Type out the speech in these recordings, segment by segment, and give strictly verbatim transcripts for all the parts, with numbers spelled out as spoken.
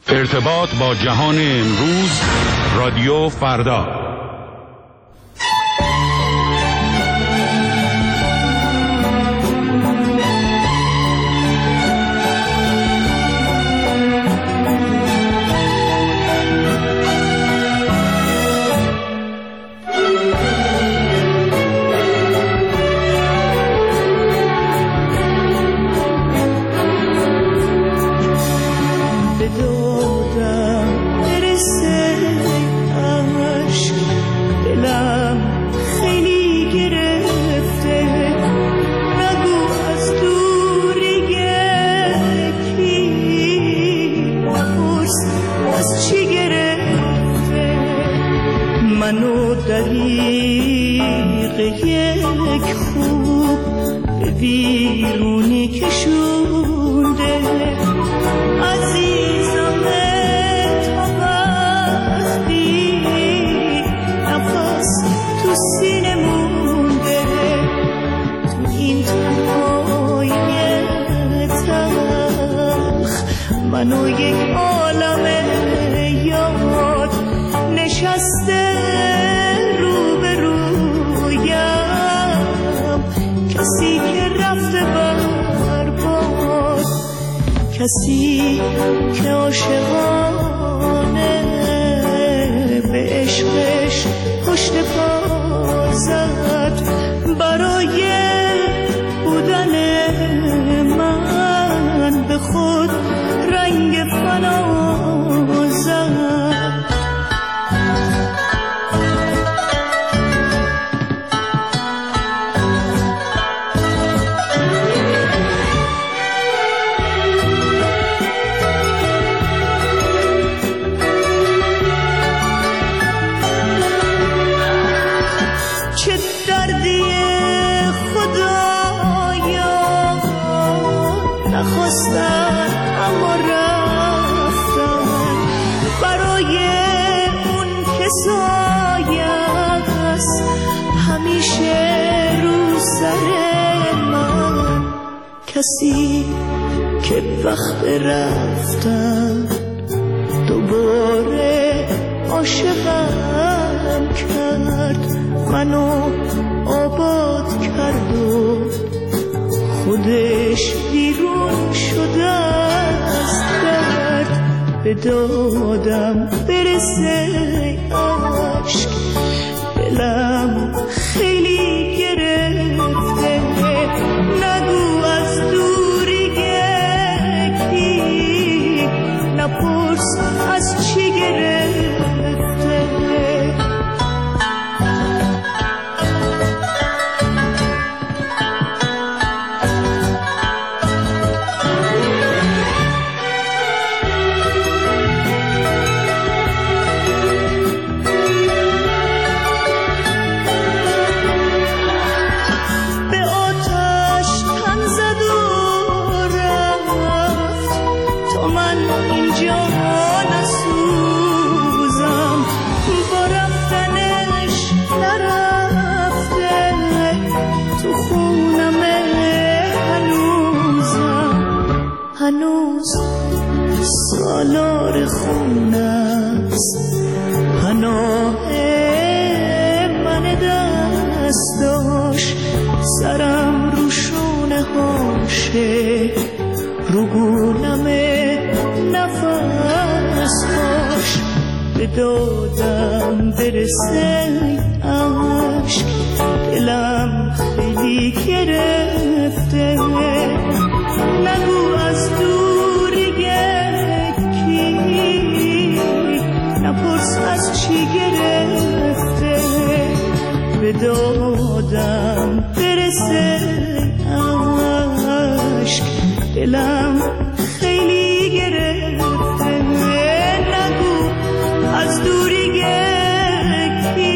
ارتباط با جهان امروز، رادیو فردا. منو یک عالم یاد نشسته رو به رویم، کسی که رفته برباد، کسی که عاشقانه به عشقش پشت پا زد، برای بودن من به خود رنگ فنا زد. چه دردی خدایا نخواستن اما رفتن، برای اون که سایه است همیشه رو سر من، کسی که وقت رفتن دوباره عاشقم کرد، منو آباد کرد و خودش بیرون شده از درد، به دادم برسه عشق، دلم خیلی گرفته، نگو از دوری گکی، نپرس از چی گرفته. هنوز سالار خون است پناه من دست داشت، سرم رو شونه هاشه، رو گونم نفس هاش، به دادم برسه عشق، دلم خیلی گرفته، نگو از دور یکی، نپرس از چی گرفته، به دادم برسه عشق، دلم خیلی گرفته، نگو از دور یکی،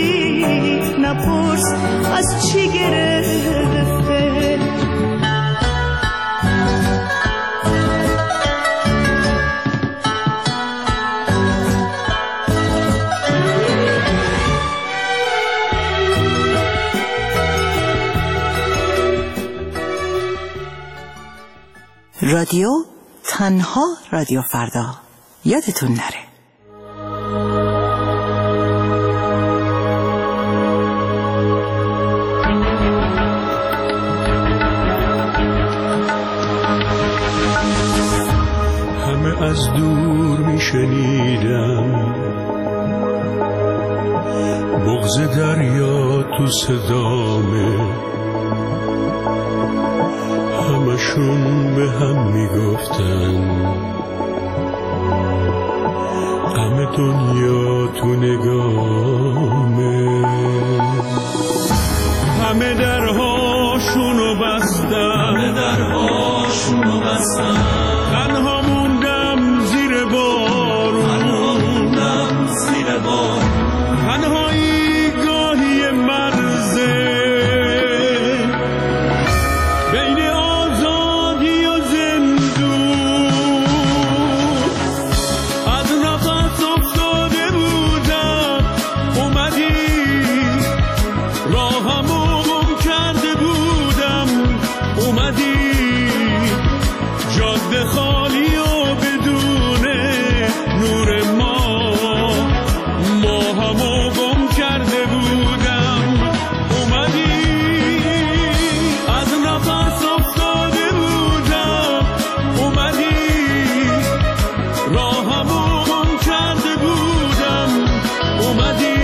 نپرس از چی گرفته. رادیو تنها رادیو فردا، یادتون نره. همه از دور میشنیدم بغض دریا تو صدامه، همشون به هم میگفتن غم دنیا تو نگامه. همه درهاشونو بستن، همه درهاشونو بستن، تنها موندم زیر بارون، تنها موندم زیر بارون، تنهایی گاهی مرزه بین آزادی و زندون. از نفس افتاده بودم اومدی، راهمو گم کرده بودم اومدی، جاده خالی و بدون نور ما، ما همو گم کرده بودم اومدی. از نفس افتاده بودم اومدی، راهمو گم کرده بودم اومدی،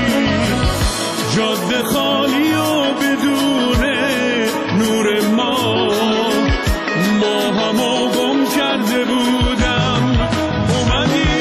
جاده خالی و بدون نور ما، ما همو گم کرده بودم اومدی.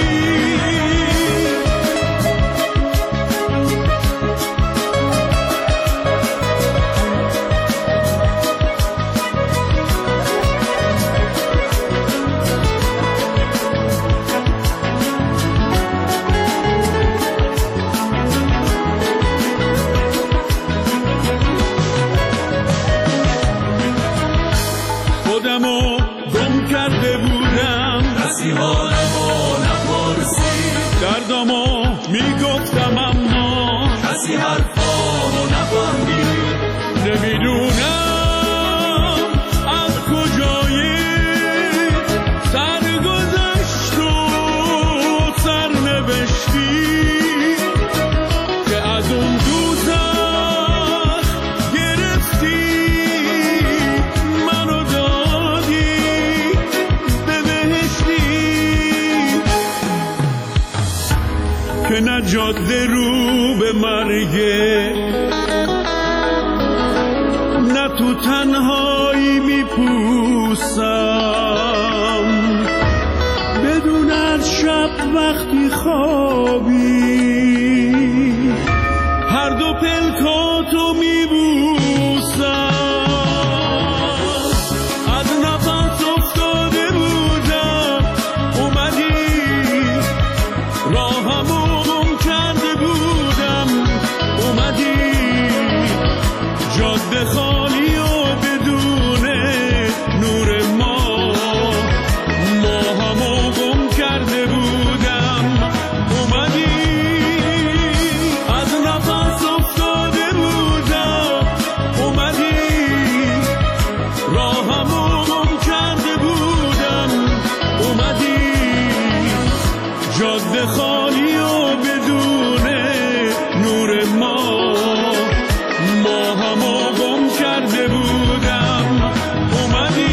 خودمو گم کرده بودم، کسی حالمو نپرسید، دردمو میگفتم اما کسی حرفامو نفهمید. نمیدونم از کجای سرگذشت و سرنوشتی که از اون دوزخ گرفتی منو دادی به بهشتی، که نه جاده رو به مرگه نه تو تنهایی میپوسم، بدون از شب وقتی خوابی هر دو پلکاتو میبوسم. از نفس افتاده بودم اومدی، راهمو گم کرده بودم اومدی، جاده خالی و بدون نور ما، ما همو گم کرده بودم اومدی. از نفس افتاده بودم اومدی، راهمو گم کرده بودم اومدی، جاده خالی و بدون نور ما، ما همو گم کرده بودم اومدی.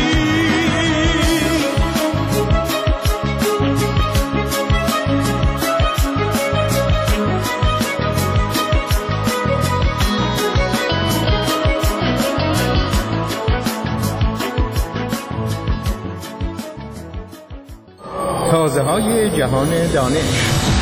تازه های جهان دانش.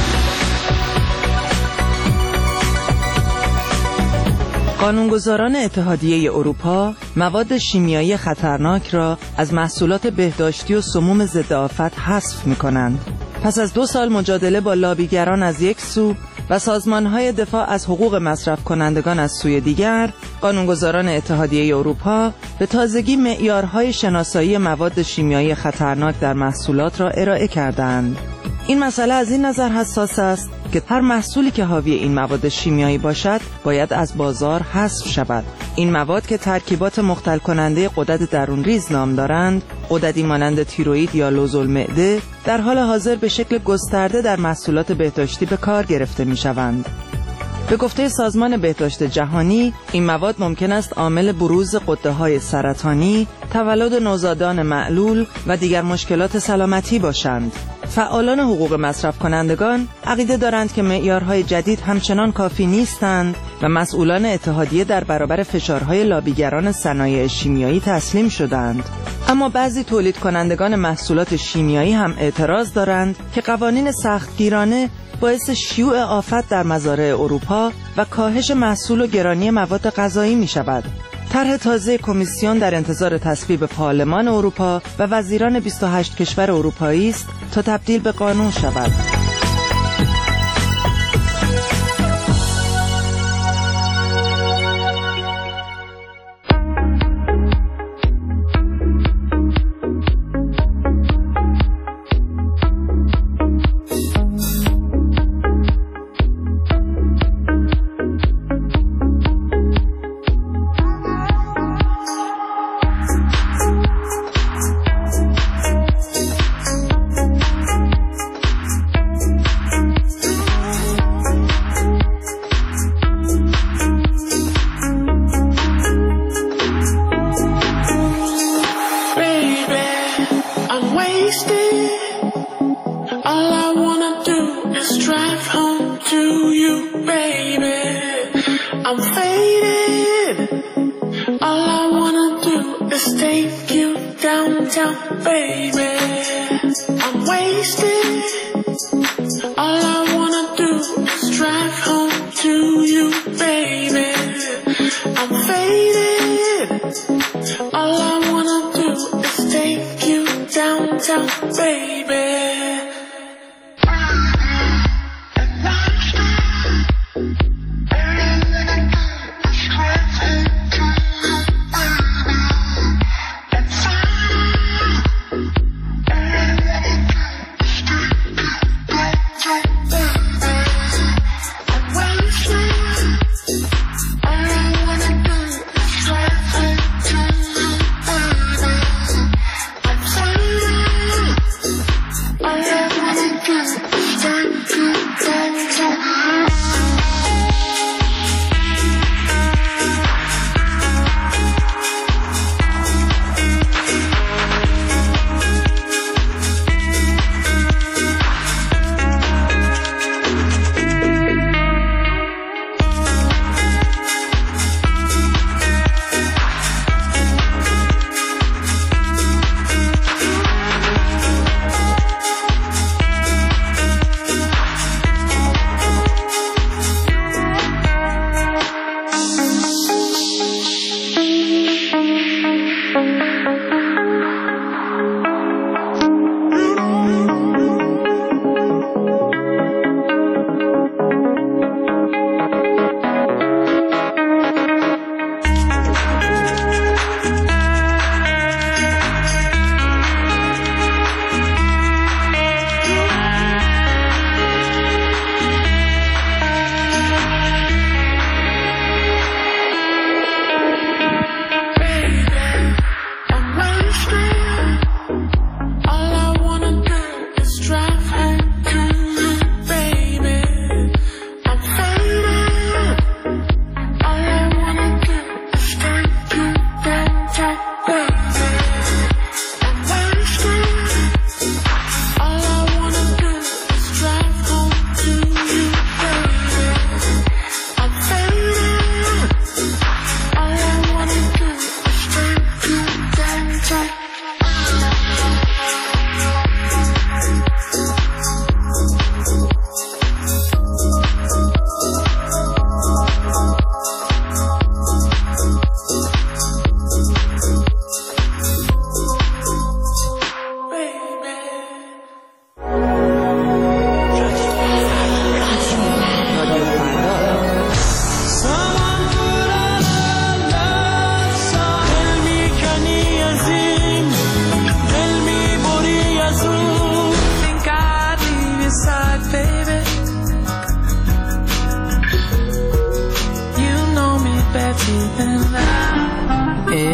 قانونگذاران اتحادیه اروپا مواد شیمیایی خطرناک را از محصولات بهداشتی و سموم ضد آفت حذف می‌کنند. پس از دو سال مجادله با لابیگران از یک سو و سازمان‌های دفاع از حقوق مصرف کنندگان از سوی دیگر، قانونگذاران اتحادیه اروپا به تازگی معیارهای شناسایی مواد شیمیایی خطرناک در محصولات را ارائه کردند. این مسئله از این نظر حساس است که هر محصولی که حاوی این مواد شیمیایی باشد باید از بازار حذف شود. این مواد که ترکیبات مختل کننده غدد درونریز نام دارند، غددی مانند تیروئید یا لوزالمعده، در حال حاضر به شکل گسترده در محصولات بهداشتی به کار گرفته می شوند. به گفته سازمان بهداشت جهانی، این مواد ممکن است عامل بروز غده‌های سرطانی، تولد نوزادان معلول و دیگر مشکلات سلامتی باشند. فعالان حقوق مصرف کنندگان عقیده دارند که معیارهای جدید همچنان کافی نیستند و مسئولان اتحادیه در برابر فشارهای لابیگران صنایع شیمیایی تسلیم شدند. اما بعضی تولید کنندگان محصولات شیمیایی هم اعتراض دارند که قوانین سختگیرانه باعث شیوع آفت در مزارع اروپا و کاهش محصول و گرانی مواد غذایی می شود. طرح تازه کمیسیون در انتظار تصویب پارلمان اروپا و وزیران بیست و هشت کشور اروپایی است تا تبدیل به قانون شود.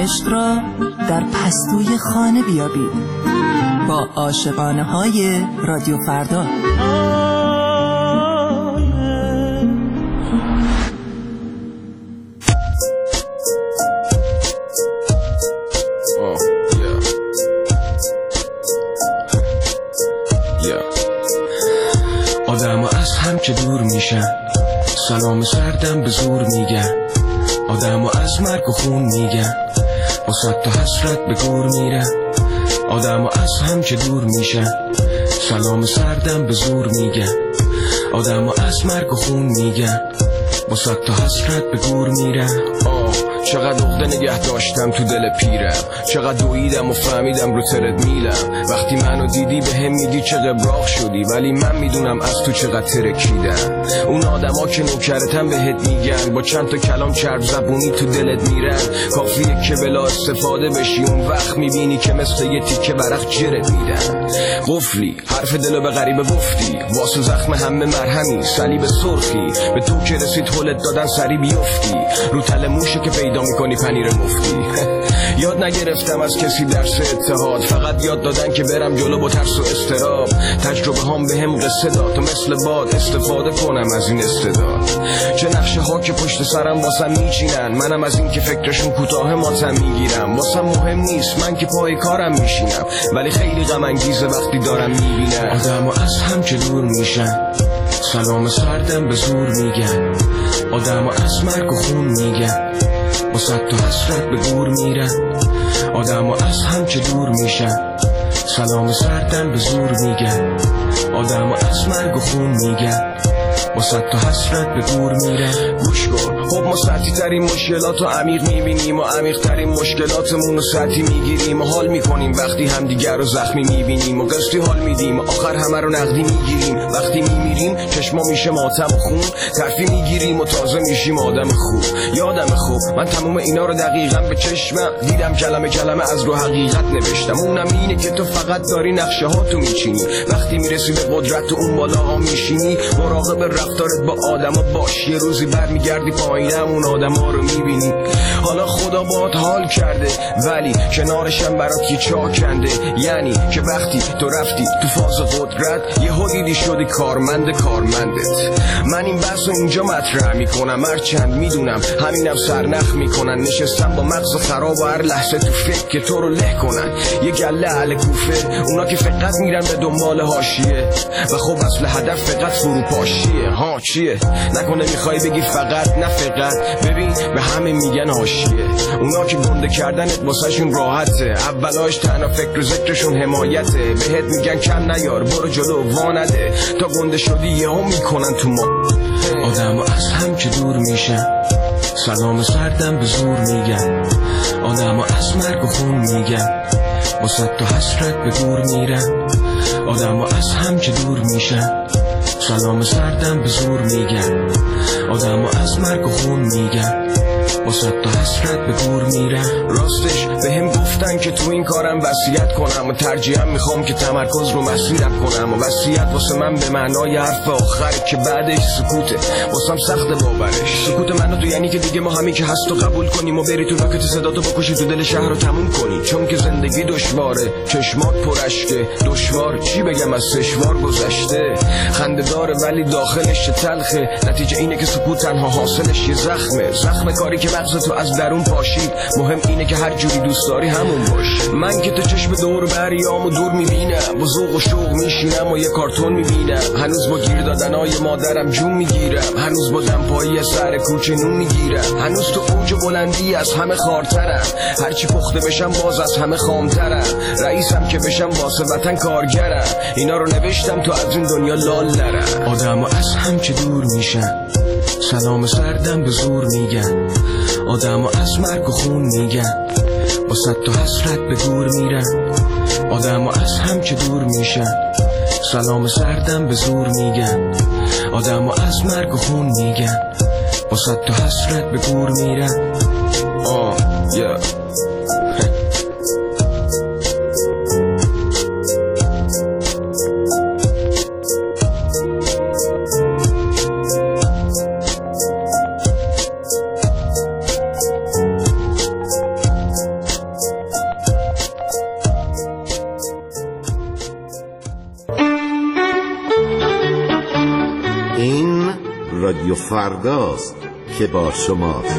عشق را در پستوی خانه بیابید با عاشقانه های رادیو فردا. آدم از هم که دور میشن، سلام سردم به زور میگن. آدم از مرگ و خون میگن، با صد تا حسرت به گور میرن. آدم از هم که دور میشن، سلام سردم به زور میگن. آدم از مرگ و خون میگن، با صد تا حسرت به گور میرن. آه چقدر عقده نگه داشتم تو دل پیرم، چقدر دویدم و فهمیدم رو ترد میلم. وقتی منو دیدی به هم میگی چه قبراق شدی، ولی من میدونم از تو چقدر ترکیدم. اون آدما که نوکرتن بهت میگن، با چند تا کلام چرب زبونی تو دلت میرن. کافیه که بلا استفاده بشی، اون وقت میبینی که مثل یه تیکه برق جرت میدن. قفلی حرف دلو به غریبه گفتی، واسه زخم همه مرهمی صلیب سرخی. به تو که رسید حلت دادن سری بیفتی، رو تل موشه که پیدا میکنی پنیر مفتی. یاد نگرفتم از کسی درس اتحاد، فقط یاد دادن که برم جلو با ترس و استراب. تجربه هم به هم قصه داد و مثل باد استفاده کنم از این استعداد. چه نقشه ها که پشت سرم واسم میچینن، منم از این که فکرشون کوتاه ماتم میگیرم. واسم مهم نیست من که پای کارم میشینم، ولی خیلی غم انگیزه وقتی دارم میبینم. آدم از هم که دور میشن، سلام سردم به زور میگن. آدم از مرگ و خون میگن، با صد تا حسرت به گور میرن. آدم از هم که دور میشن، سلام سردم به زور میگن. آدم از مرگ و خون میگن، با صد تا حسرت به گور میرن. گوش کن خب ما سطحی ترین مشکلات رو عمیق میبینیم و عمیق ترین مشکلاتمون رو سطحی میگیریم و حال میکنیم وقتی همدیگر رو زخمی میبینیم و قسطی حال میدیم و آخر همه رو نقدی میگیریم. وقتی میمیریم چشما میشه ماتم و خون، ترفی میگیریم و تازه میشیم آدم خوب. یادم خوب من تموم اینا رو دقیقا به چشمم دیدم، کلمه کلمه از رو حقیقت نوشتم. اونم اینه که تو فقط داری نقشه ها تو میچینی، وقتی میرسی به قدرت تو اون بالا ها میشینی. مراقب رفتارت با آدما باش، یه روزی برمیگردی پایینم اون آدما رو میبینی. حالا خدا باهات حال کرده، ولی کنارشم برات یه چاه کنده. یعنی که وقتی تو رفتی تو فاز قدرت، یه دیدی شدی کارمند کارمندت. من این بحث رو اینجا مطرح میکنم، هرچند میدونم همینم سرنخ میکنن. نشستم با مغز خراب و هر لحظه تو فکر که تو رو له کنن. یه گله اهل کوفه، اونا که فقط میرن به دنبال حاشیه و خب اصل هدف فقط فروپاشیه. ها چیه؟ نکنه میخوای بگی فقط؟ نه فقط، ببین به همه میگن حاشیه. اونا که گنده کردنت واسهشون راحته، اولاش تنها فکر و ذکرشون حمایته. بهت میگن کم نیار، برو جلو وانده، تا گنده شدی یه هم میکنن تو ما. آدم از هم که دور میشن، سلام سردم به زور میگن. آدم از مرگ و خون میگن، با صد تا حسرت به گور میرن. آدم از هم که دور میشن، سلام سردم به زور میگن. آدم از مرگ و خون میگن، با صد تا حسرت به گور میرن. راستش به هم گفتن که تو این کارم وصیت کنم و ترجیحاً میخوام که تمرکز رو مسیرم کنم. و وصیت واسه من به معنای حرف آخر که بعدش سکوته، واسم سخت باورش. سکوت منو تو یعنی که دیگه ما همین که هست و قبول کنیم و بری تو راکت صداتو بکشی تو دل شهر رو تموم کنی. چون که زندگی دشواره، چشمات پرشکه، دشوار چی بگم از سشوار گذشته. خنده داره ولی داخلش تلخه، نتیجه اینه که سکوت تنها حاصلش یه زخمه. زخم کاری که مغز تو از درون پاشید. مهم اینه که هر جوری دوست داری همون باش. من که تو چشم دور بریام و دور میبینم، با ذوق و شوق میشینم و یه کارتون میبینم. هنوز با گیر دادنای مادرم جون میگیرم، هنوز با دمپایی سر کوچه نون میگیرم. هنوز تو اوج بلندی از همه خارترم، هرچی پخته بشم باز از همه خامترم. رئیسم که بشم واسه وطن کارگرم، اینا رو نوشتم تو از این دنیا لال نرم. آدم از هم که دور میشن، سلام سردم به زور میگن. آدم از مرگ و خون میگن، با صد تا حسرت به گور میرن. آدم از هم که دور میشن، سلام سردم به زور میگن. آدم از مرگ و خون میگن، با صد تا حسرت به گور میرن. آه yeah. رادیو فرداست که با شماست.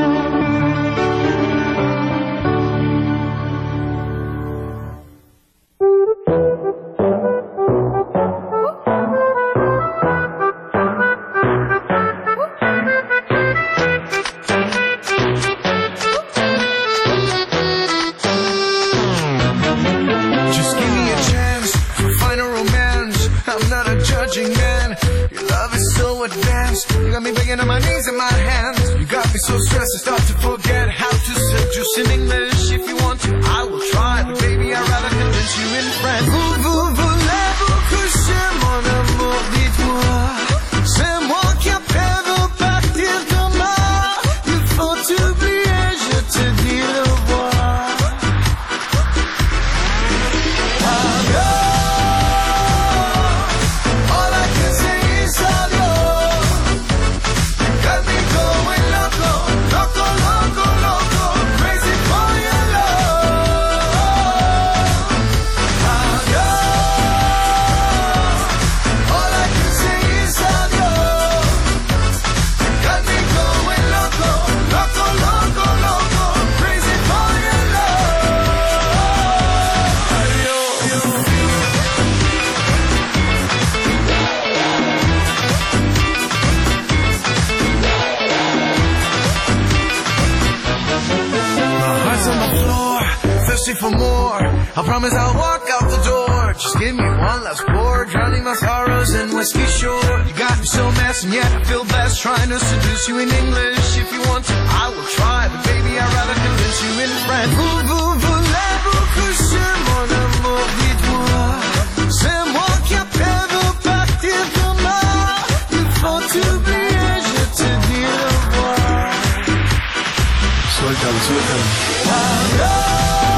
For more, I promise I'll walk out the door. Just give me one last pour, drowning my sorrows in whiskey shore. You got me so messed and yet I feel blessed, trying to seduce you in English. If you want to, I will try, but baby I'd rather convince you in French. Vous, vous, voulez-vous coucher mon amour, dites-moi. C'est moi qui appelle de partir demain. Il faut t'oublier, je te dis au revoir. Suéltalo, suéltalo. Adiós.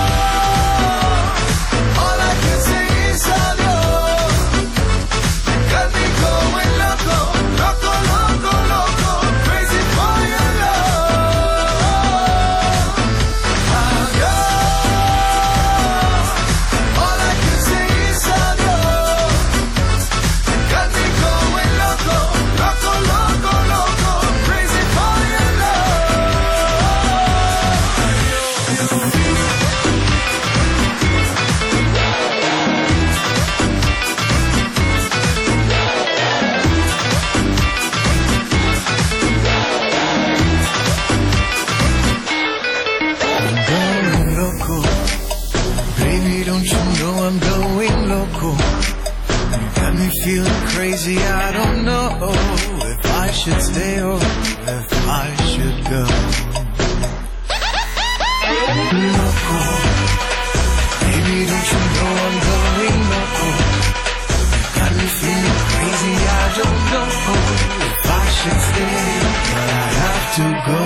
Feeling crazy, I don't know if I should stay or if I should go. Loco, baby, don't you know I'm going loco? You got me feeling crazy, I don't know if I should stay, but I have to go.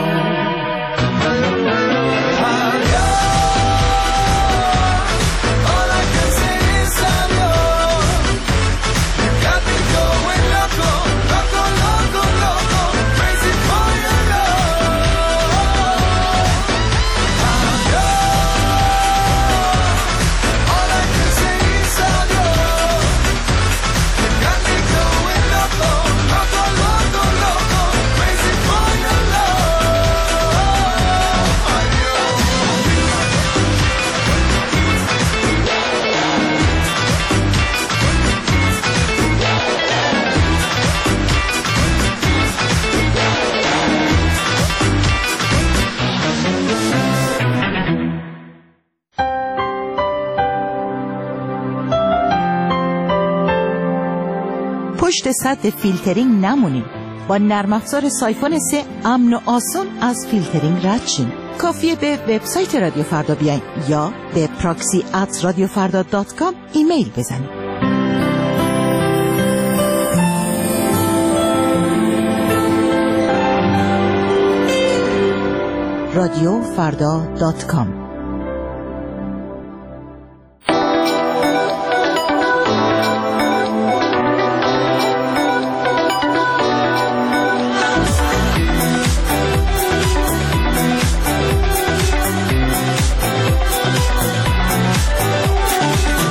پشت سد فیلترینگ نمونیم. با نرم افزار سایفون سه امن و آسان از فیلترینگ رد شیم. کافیه به وبسایت رادیو فردا بیاین یا به پراکسی ات رادیو فردا دات کام ایمیل بزنید. رادیو فردا دات کام.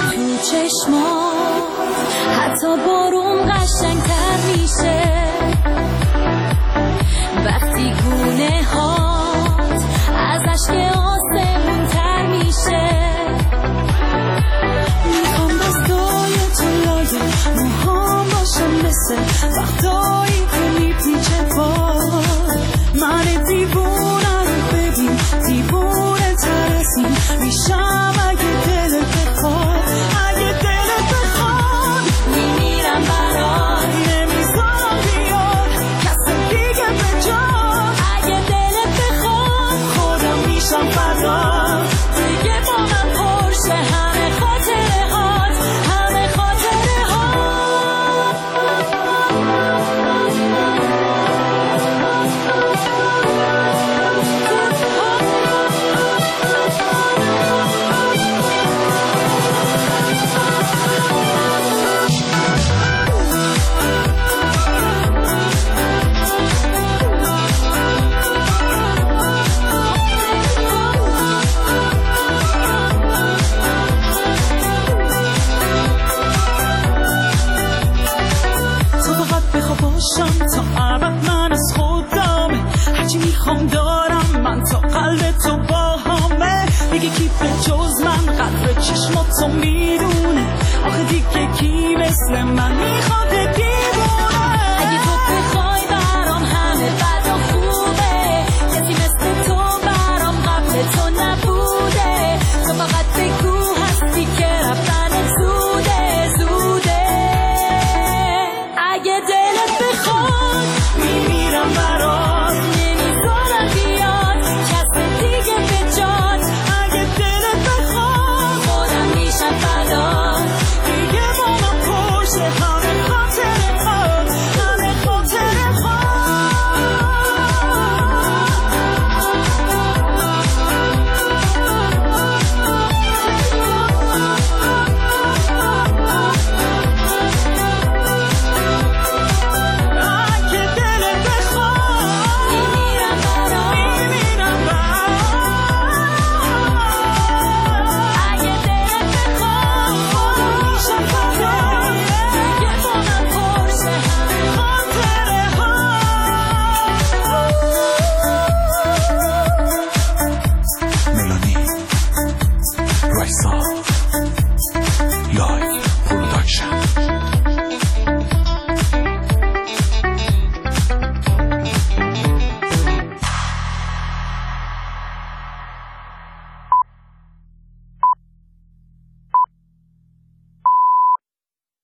حتی بارون قشنگ‌تر میشه واسه وقتایی که میپیچه باد. من دیوونه رو ببین دیوونه ترسیم میشم اگه دلت بخواد، اگه دلت بخواد میمیرم برات، نمیذارم بیاد کس دیگه به جات. اگه دلت بخواد خودم میشم فدا، دیگه با من پرشه همه خاطره هات، همه خاطره هات. تا ابد من از خودم هرچی میخوام دارم من تا قلب تو با همه. دیگه کی به جز من قدر چشماتو میدونه، آخه دیگه کی مثل من میخواد